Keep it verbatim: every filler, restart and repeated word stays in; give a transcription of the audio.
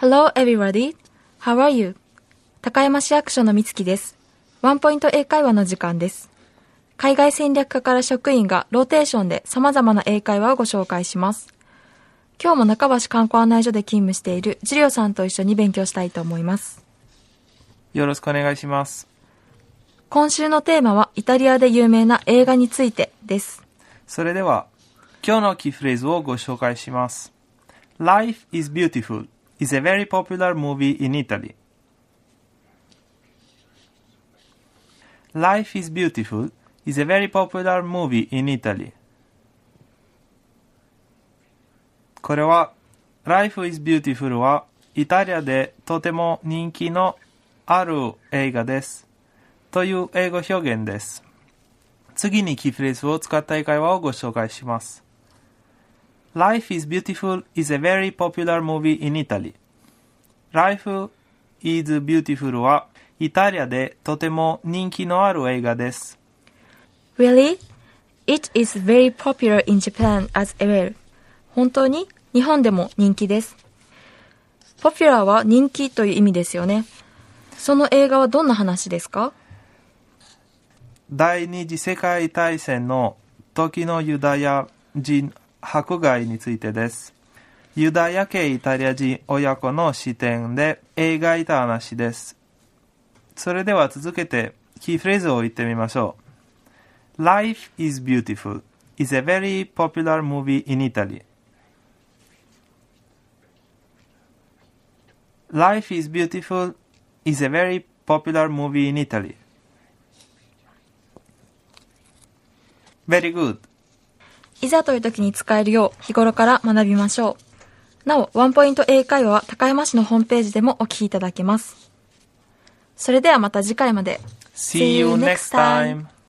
Hello everybody. How are you? 高山市役所のみつきです。ワンポイント英会話の時間です。海外戦略課から職員がローテーションで様々な英会話をご紹介します。今日も中橋観光案内所で勤務しているジュリオさんと一緒に勉強したいと思います。 よろしくお願いします。 今週のテーマはイタリアで有名な映画についてです。 それでは今日のキーフレーズをご紹介します。Life is Beautiful is a very popular movie in Italy. Life is Beautiful is a very popular movie in Italy. これは Life is Beautiful はイタリアでとても人気のある映画ですという英語表現です。次にキーフレーズを使った英会話をご紹介します。Life is Beautiful is a very popular movie in Italy. Life is Beautiful はイタリアでとても人気のある映画です。 Really? It is very popular in Japan as well. 本当に日本でも人気です。Popular は人気という意味ですよね。その映画はどんな話ですか？ 第二次世界大戦の時のユダヤ人迫害についてです。ユダヤ系イタリア人親子の視点で描いた話です。それでは続けてキーフレーズを言ってみましょう。Life is Beautiful is a very popular movie in Italy. Life is Beautiful is a very popular movie in Italy. Very good. いざという時に使えるよう日頃から学びましょう。なお、ワンポイント英会話は高山市のホームページでもお聞きいただけます。それではまた次回まで。 See you next time.